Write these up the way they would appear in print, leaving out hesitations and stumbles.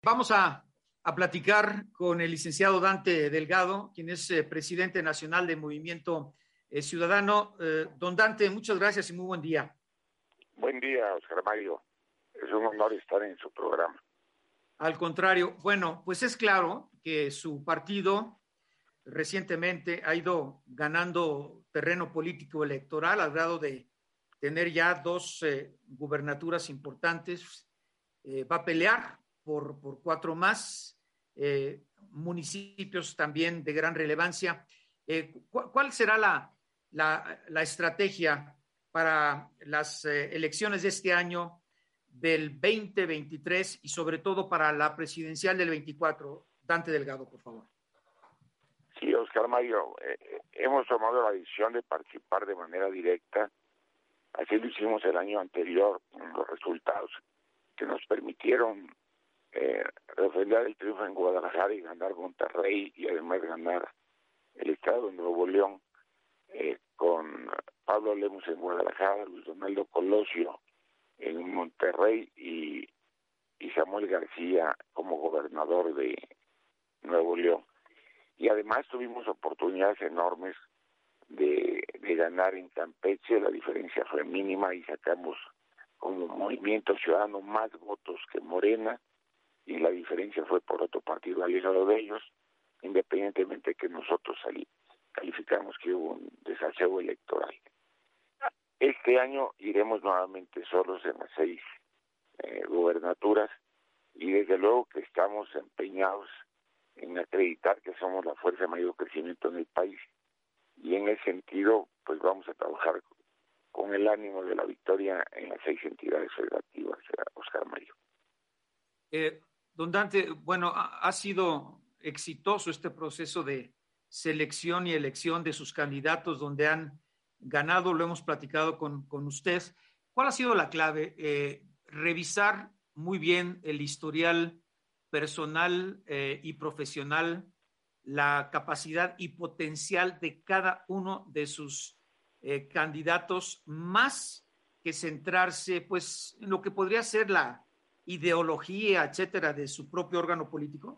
Vamos a platicar con el licenciado Dante Delgado, quien es presidente nacional de Movimiento Ciudadano. Don Dante, muchas gracias y muy buen día. Buen día, Oscar Mario. Es un honor estar en su programa. Al contrario, bueno, pues es claro que su partido recientemente ha ido ganando terreno político electoral al grado de tener ya dos gubernaturas importantes. Va a pelear por 4 más municipios también de gran relevancia. ¿Cuál será la estrategia para las elecciones de este año, del 2023 y sobre todo para la presidencial del 24? Dante Delgado, por favor. Sí, Oscar Mario, hemos tomado la decisión de participar de manera directa. Así lo hicimos el año anterior con los resultados que nos permitieron refrendar el triunfo en Guadalajara y ganar Monterrey y además ganar el estado de Nuevo León, con Pablo Lemos en Guadalajara, Luis Donaldo Colosio en Monterrey y Samuel García como gobernador de Nuevo León. Y además tuvimos oportunidades enormes de ganar en Campeche. La diferencia fue mínima y sacamos como Movimiento Ciudadano más votos que Morena, y la diferencia fue por otro partido aliado de ellos, independientemente que nosotros calificamos que hubo un desaseo electoral. Este año iremos nuevamente solos en las 6 gubernaturas, y desde luego que estamos empeñados en acreditar que somos la fuerza de mayor crecimiento en el país, y en ese sentido pues vamos a trabajar con el ánimo de la victoria en las 6 entidades federativas, Oscar Mario. Don Dante, bueno, ha sido exitoso este proceso de selección y elección de sus candidatos donde han ganado, lo hemos platicado con usted. ¿Cuál ha sido la clave? Revisar muy bien el historial personal y profesional, la capacidad y potencial de cada uno de sus candidatos, más que centrarse pues en lo que podría ser la ideología, etcétera, de su propio órgano político?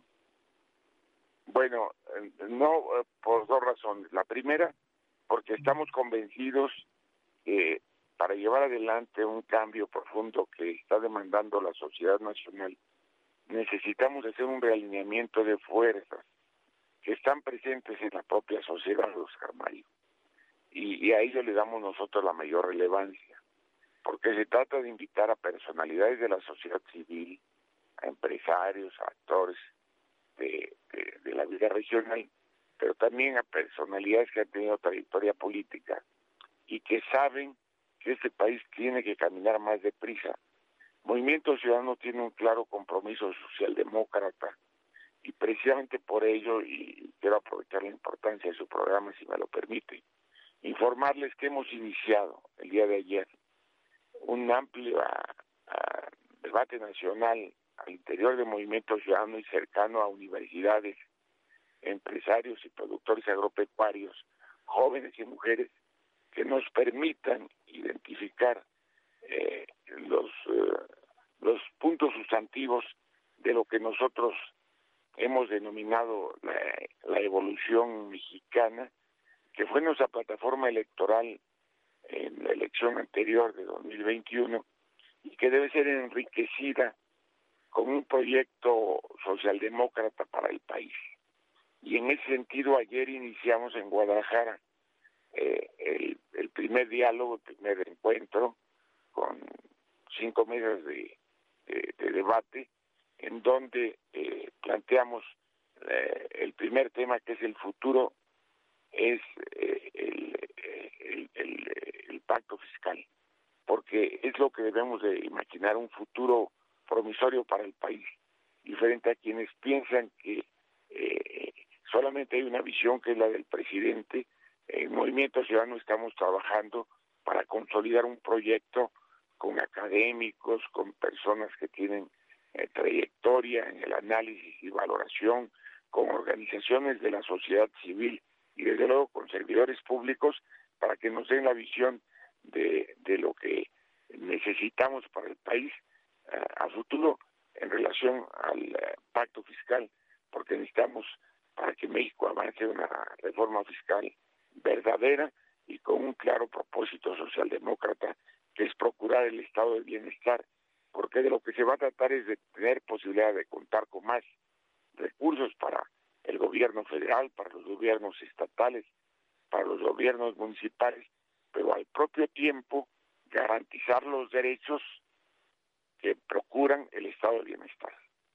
Bueno, no, por 2 razones. La primera, porque estamos convencidos que para llevar adelante un cambio profundo que está demandando la sociedad nacional, necesitamos hacer un realineamiento de fuerzas que están presentes en la propia sociedad, Oscar Mario. Y a ello le damos nosotros la mayor relevancia, porque se trata de invitar a personalidades de la sociedad civil, a empresarios, a actores de la vida regional, pero también a personalidades que han tenido trayectoria política y que saben que este país tiene que caminar más deprisa. Movimiento Ciudadano tiene un claro compromiso socialdemócrata, y precisamente por ello, y quiero aprovechar la importancia de su programa si me lo permite, informarles que hemos iniciado el día de ayer un amplio debate nacional al interior del Movimiento Ciudadano y cercano a universidades, empresarios y productores agropecuarios, jóvenes y mujeres, que nos permitan identificar los puntos sustantivos de lo que nosotros hemos denominado la evolución mexicana, que fue nuestra plataforma electoral en la elección anterior de 2021 y que debe ser enriquecida con un proyecto socialdemócrata para el país. Y en ese sentido ayer iniciamos en Guadalajara el primer diálogo, el primer encuentro con 5 mesas de debate, en donde planteamos el primer tema, que es el futuro, es el pacto fiscal, porque es lo que debemos de imaginar, un futuro promisorio para el país, diferente a quienes piensan que solamente hay una visión, que es la del presidente. En Movimiento Ciudadano estamos trabajando para consolidar un proyecto con académicos, con personas que tienen trayectoria en el análisis y valoración, con organizaciones de la sociedad civil y desde luego con servidores públicos, para que nos den la visión de lo que necesitamos para el país a futuro, en relación al pacto fiscal, porque necesitamos, para que México avance, una reforma fiscal verdadera y con un claro propósito socialdemócrata, que es procurar el estado de bienestar, porque de lo que se va a tratar es de tener posibilidad de contar con más recursos para el gobierno federal, para los gobiernos estatales, para los gobiernos municipales, pero al propio tiempo garantizar los derechos que procuran el estado de bienestar.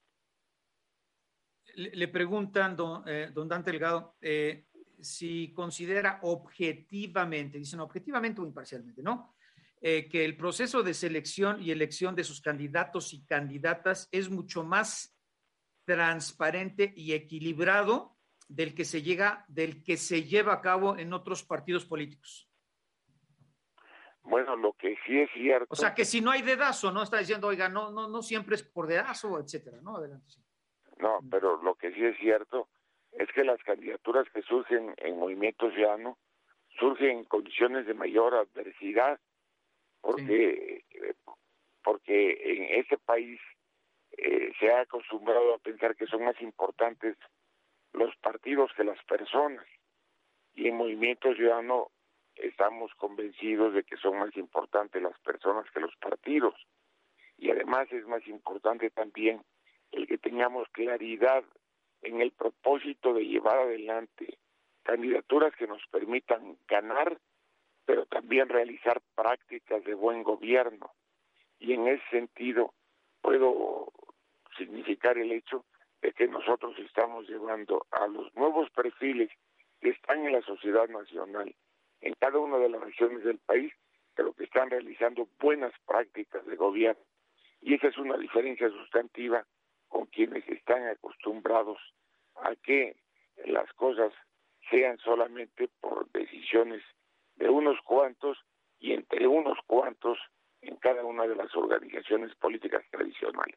Le preguntan, don Dante Delgado, si considera objetivamente, dicen objetivamente o imparcialmente, ¿no? Que el proceso de selección y elección de sus candidatos y candidatas es mucho más transparente y equilibrado del que se lleva a cabo en otros partidos políticos. Bueno, lo que sí es cierto. O sea, que si no hay dedazo, ¿no? Está diciendo, oiga, no siempre es por dedazo, etcétera, ¿no? Adelante. Sí. No, pero lo que sí es cierto es que las candidaturas que surgen en Movimiento Ciudadano surgen en condiciones de mayor adversidad, porque en este país se ha acostumbrado a pensar que son más importantes los partidos que las personas, y en Movimiento Ciudadano estamos convencidos de que son más importantes las personas que los partidos, y además es más importante también el que tengamos claridad en el propósito de llevar adelante candidaturas que nos permitan ganar, pero también realizar prácticas de buen gobierno. Y en ese sentido puedo significar el hecho de que nosotros estamos llevando a los nuevos perfiles que están en la sociedad nacional, en cada una de las regiones del país, pero que están realizando buenas prácticas de gobierno. Y esa es una diferencia sustantiva con quienes están acostumbrados a que las cosas sean solamente por decisiones de unos cuantos y entre unos cuantos en cada una de las organizaciones políticas tradicionales.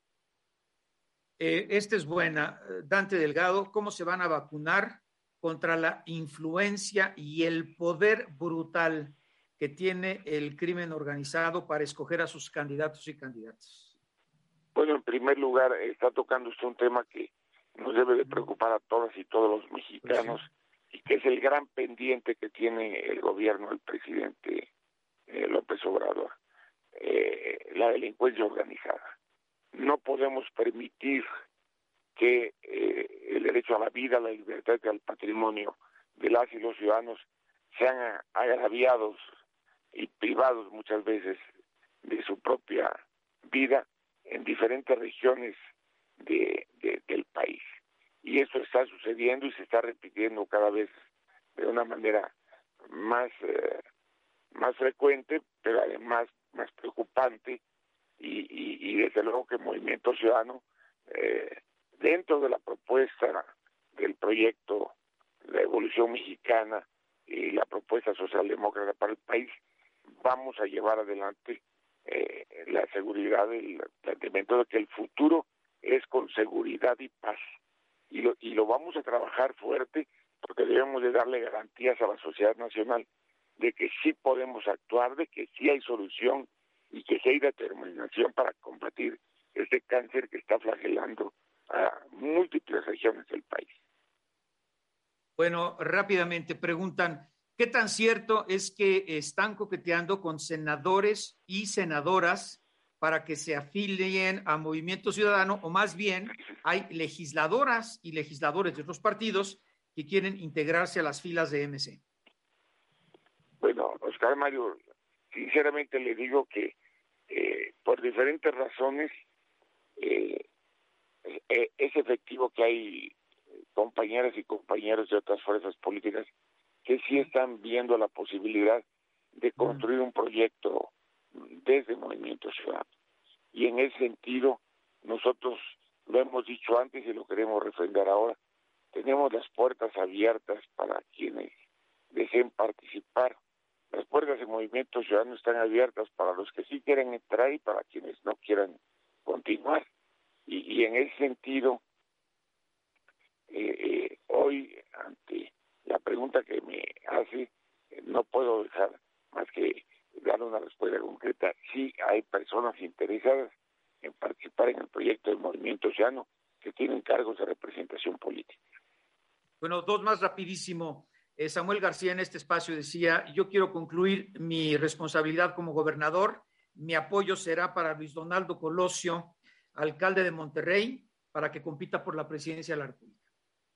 Esta es buena. Dante Delgado, ¿cómo se van a vacunar contra la influencia y el poder brutal que tiene el crimen organizado para escoger a sus candidatos y candidatas? Bueno, en primer lugar, está tocando usted un tema que nos debe de preocupar a todas y todos los mexicanos, y que es el gran pendiente que tiene el gobierno del presidente López Obrador, la delincuencia organizada. No podemos permitir que el derecho a la vida, a la libertad y al patrimonio de las y los ciudadanos sean agraviados y privados muchas veces de su propia vida en diferentes regiones del país. Y eso está sucediendo y se está repitiendo cada vez de una manera más frecuente, pero además más preocupante, y desde luego que el Movimiento Ciudadano, dentro de la propuesta del proyecto La Evolución Mexicana y la propuesta socialdemócrata para el país, vamos a llevar adelante la seguridad, el planteamiento de que el futuro es con seguridad y paz, y lo vamos a trabajar fuerte, porque debemos de darle garantías a la sociedad nacional de que sí podemos actuar, de que sí hay solución y que sí hay determinación para combatir este cáncer que está flagelando a múltiples regiones del país. Bueno, rápidamente preguntan, ¿qué tan cierto es que están coqueteando con senadores y senadoras para que se afilien a Movimiento Ciudadano, o más bien hay legisladoras y legisladores de otros partidos que quieren integrarse a las filas de MC? Bueno, Oscar Mario, sinceramente le digo que por diferentes razones es efectivo que hay compañeras y compañeros de otras fuerzas políticas que sí están viendo la posibilidad de construir un proyecto desde Movimiento Ciudadano. Y en ese sentido, nosotros lo hemos dicho antes y lo queremos refrendar ahora, tenemos las puertas abiertas para quienes deseen participar. Las puertas de Movimiento Ciudadano están abiertas para los que sí quieren entrar y para quienes no quieran continuar. Y en ese sentido, hoy, ante la pregunta que me hace, no puedo dejar más que dar una respuesta concreta. Sí hay personas interesadas en participar en el proyecto del Movimiento Ciudadano, que tienen cargos de representación política. Bueno, dos más rapidísimo. Samuel García en este espacio decía, yo quiero concluir mi responsabilidad como gobernador, mi apoyo será para Luis Donaldo Colosio, alcalde de Monterrey, para que compita por la presidencia de la República.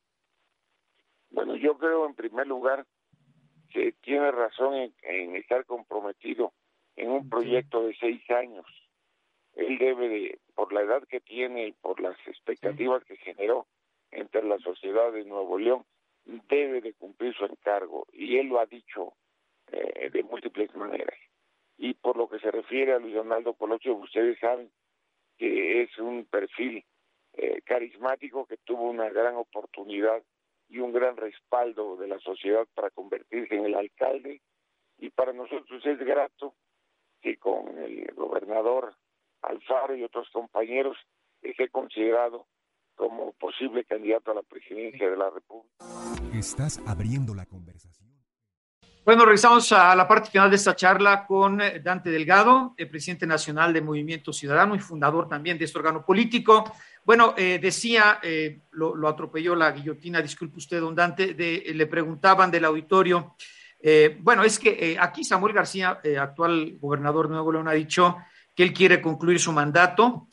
Bueno, yo creo en primer lugar que tiene razón en estar comprometido en un proyecto de 6 años. Él debe de, por la edad que tiene y por las expectativas que generó entre la sociedad de Nuevo León, debe de cumplir su encargo, y él lo ha dicho de múltiples maneras. Y por lo que se refiere a Luis Donaldo Colosio, ustedes saben que es un perfil carismático, que tuvo una gran oportunidad y un gran respaldo de la sociedad para convertirse en el alcalde, y para nosotros es grato que con el gobernador Alfaro y otros compañeros esté considerado como posible candidato a la presidencia de la República. Estás abriendo la conversación. Bueno, regresamos a la parte final de esta charla con Dante Delgado, el presidente nacional de Movimiento Ciudadano y fundador también de este órgano político. Bueno, decía, lo atropelló la guillotina, disculpe usted, don Dante, le preguntaban del auditorio. Bueno, es que aquí Samuel García, actual gobernador de Nuevo León, ha dicho que él quiere concluir su mandato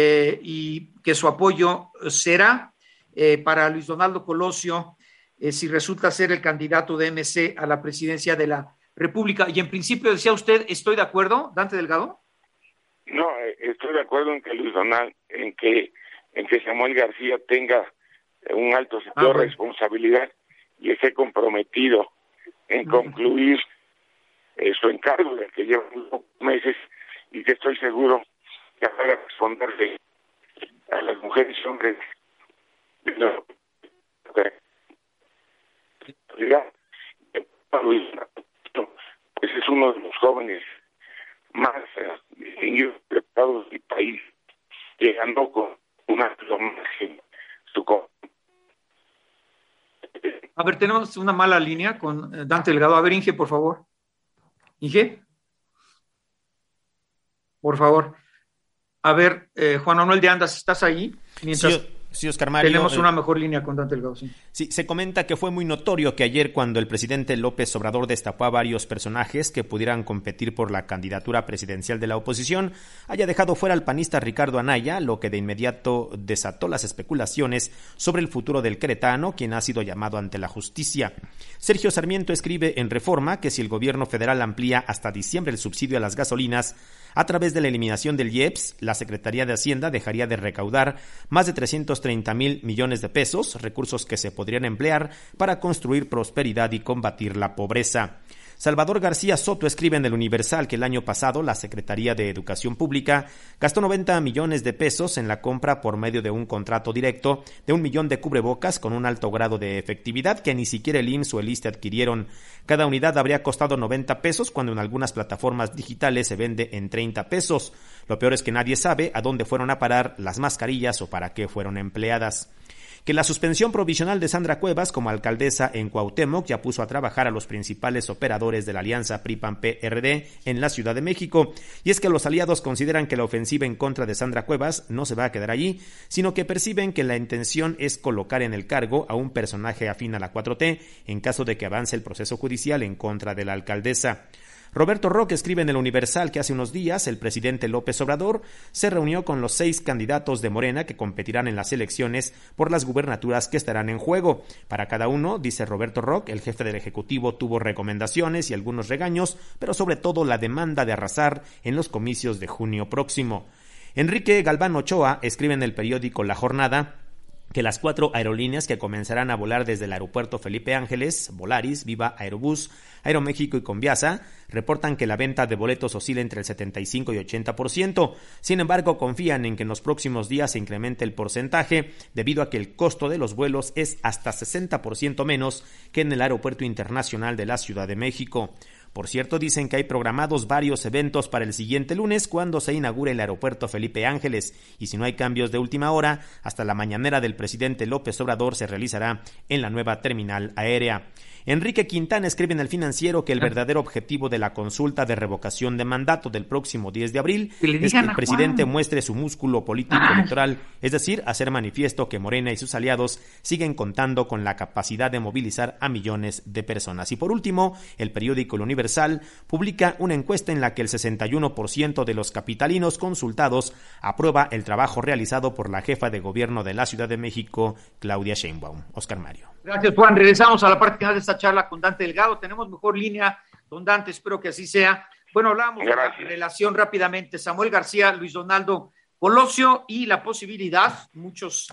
y que su apoyo será para Luis Donaldo Colosio si resulta ser el candidato de MC a la presidencia de la República. Y en principio decía usted, ¿estoy de acuerdo, Dante Delgado? No, estoy de acuerdo en que Luis Donaldo, en que Samuel García tenga un alto sentido de responsabilidad y esté comprometido en concluir su encargo, del que lleva unos meses, y que estoy seguro que va a responderle a las mujeres y hombres pues es uno de los jóvenes más distinguidos preparados del país, llegando con una diplomacia. A ver, tenemos una mala línea con Dante Delgado. A ver, Inge, por favor. Inge. Por favor. A ver, Juan Manuel de Andas, ¿estás ahí? Mientras sí, Oscar Mario. Tenemos una mejor línea con Dante Delgado, sí. Sí, se comenta que fue muy notorio que ayer, cuando el presidente López Obrador destapó a varios personajes que pudieran competir por la candidatura presidencial de la oposición, haya dejado fuera al panista Ricardo Anaya, lo que de inmediato desató las especulaciones sobre el futuro del queretano, quien ha sido llamado ante la justicia. Sergio Sarmiento escribe en Reforma que si el gobierno federal amplía hasta diciembre el subsidio a las gasolinas, a través de la eliminación del IEPS, la Secretaría de Hacienda dejaría de recaudar más de 330,000 millones de pesos, recursos que se podrían emplear para construir prosperidad y combatir la pobreza. Salvador García Soto escribe en El Universal que el año pasado la Secretaría de Educación Pública gastó 90 millones de pesos en la compra por medio de un contrato directo de 1 millón de cubrebocas con un alto grado de efectividad que ni siquiera el IMSS o el ISSSTE adquirieron. Cada unidad habría costado 90 pesos cuando en algunas plataformas digitales se vende en 30 pesos. Lo peor es que nadie sabe a dónde fueron a parar las mascarillas o para qué fueron empleadas. Que la suspensión provisional de Sandra Cuevas como alcaldesa en Cuauhtémoc ya puso a trabajar a los principales operadores de la alianza PRI-PAN-PRD en la Ciudad de México. Y es que los aliados consideran que la ofensiva en contra de Sandra Cuevas no se va a quedar allí, sino que perciben que la intención es colocar en el cargo a un personaje afín a la 4T en caso de que avance el proceso judicial en contra de la alcaldesa. Roberto Roque escribe en El Universal que hace unos días el presidente López Obrador se reunió con los 6 candidatos de Morena que competirán en las elecciones por las gubernaturas que estarán en juego. Para cada uno, dice Roberto Roque, el jefe del Ejecutivo tuvo recomendaciones y algunos regaños, pero sobre todo la demanda de arrasar en los comicios de junio próximo. Enrique Galván Ochoa escribe en el periódico La Jornada que las 4 aerolíneas que comenzarán a volar desde el aeropuerto Felipe Ángeles, Volaris, Viva Aerobús, Aeroméxico y Conviasa, reportan que la venta de boletos oscila entre el 75 y 80%. Sin embargo, confían en que en los próximos días se incremente el porcentaje, debido a que el costo de los vuelos es hasta 60% menos que en el Aeropuerto Internacional de la Ciudad de México. Por cierto, dicen que hay programados varios eventos para el siguiente lunes, cuando se inaugure el aeropuerto Felipe Ángeles, y si no hay cambios de última hora, hasta la mañanera del presidente López Obrador se realizará en la nueva terminal aérea. Enrique Quintana escribe en El Financiero que el verdadero objetivo de la consulta de revocación de mandato del próximo 10 de abril es que el presidente muestre su músculo político electoral, es decir, hacer manifiesto que Morena y sus aliados siguen contando con la capacidad de movilizar a millones de personas. Y por último, el periódico El Universal publica una encuesta en la que el 61% de los capitalinos consultados aprueba el trabajo realizado por la jefa de gobierno de la Ciudad de México, Claudia Sheinbaum. Oscar Mario. Gracias, Juan. Regresamos a la parte final de esta charla con Dante Delgado. Tenemos mejor línea, don Dante, espero que así sea. Bueno, hablábamos de la relación rápidamente. Samuel García, Luis Donaldo Colosio y la posibilidad, muchos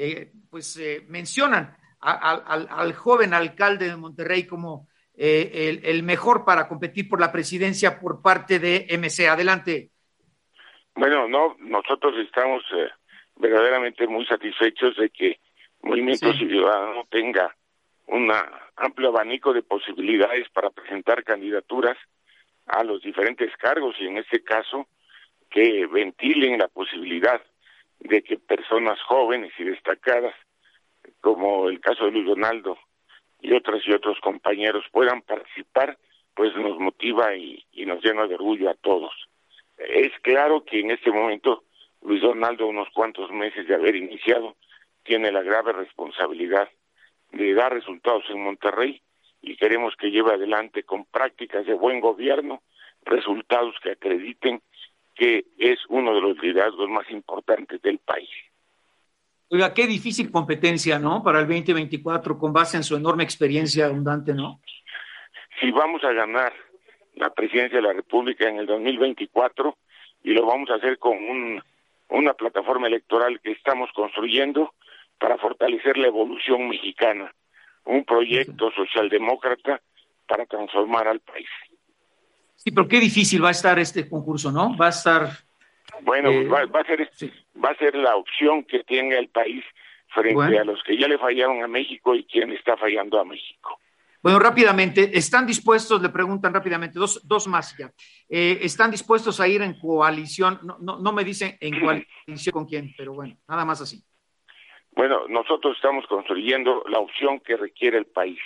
mencionan al joven alcalde de Monterrey como el mejor para competir por la presidencia por parte de MC. Adelante. Bueno, nosotros estamos verdaderamente muy satisfechos de que Movimiento Ciudadano tenga un amplio abanico de posibilidades para presentar candidaturas a los diferentes cargos y en este caso que ventilen la posibilidad de que personas jóvenes y destacadas, como el caso de Luis Donaldo y otros compañeros puedan participar, pues nos motiva y nos llena de orgullo a todos. Es claro que en este momento Luis Donaldo, unos cuantos meses de haber iniciado, tiene la grave responsabilidad de dar resultados en Monterrey y queremos que lleve adelante con prácticas de buen gobierno resultados que acrediten que es uno de los liderazgos más importantes del país. Oiga, qué difícil competencia, ¿no? Para el 2024 con base en su enorme experiencia abundante, ¿no? Si vamos a ganar la presidencia de la República en el 2024 y lo vamos a hacer con una plataforma electoral que estamos construyendo para fortalecer la evolución mexicana, un proyecto socialdemócrata para transformar al país. Sí, pero qué difícil va a estar este concurso, ¿no? Va a estar... Bueno, va a ser la opción que tenga el país frente a los que ya le fallaron a México y quien está fallando a México. Bueno, rápidamente, ¿están dispuestos, le preguntan rápidamente, dos más ya, ¿están dispuestos a ir en coalición? No me dicen en coalición con quién, pero bueno, nada más así. Bueno, nosotros estamos construyendo la opción que requiere el país.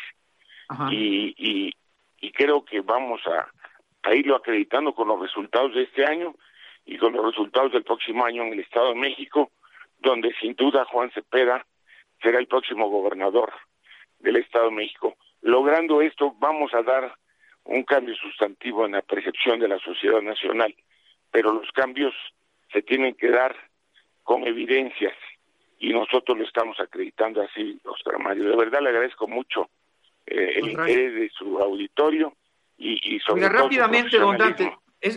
Y creo que vamos a irlo acreditando con los resultados de este año y con los resultados del próximo año en el Estado de México, donde sin duda Juan Cepeda será el próximo gobernador del Estado de México. Logrando esto, vamos a dar un cambio sustantivo en la percepción de la sociedad nacional, pero los cambios se tienen que dar con evidencias y nosotros lo estamos acreditando así, Oscar Mario. De verdad le agradezco mucho el interés de su auditorio y sobre todo rápidamente, don Dante,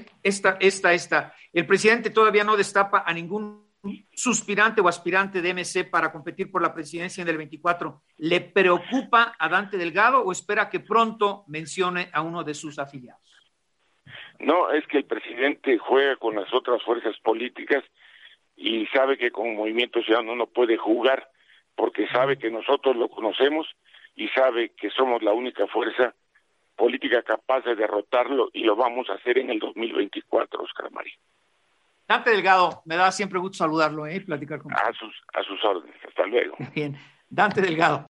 esta. El presidente todavía no destapa a ningún suspirante o aspirante de MC para competir por la presidencia en el 24. ¿Le preocupa a Dante Delgado o espera que pronto mencione a uno de sus afiliados? No, es que el presidente juega con las otras fuerzas políticas y sabe que con Movimiento Ciudadano no puede jugar porque sabe que nosotros lo conocemos y sabe que somos la única fuerza política capaz de derrotarlo y lo vamos a hacer en el 2024, Oscar María. Dante Delgado, me da siempre gusto saludarlo y platicar con usted. A sus órdenes. Hasta luego. Bien, Dante Delgado.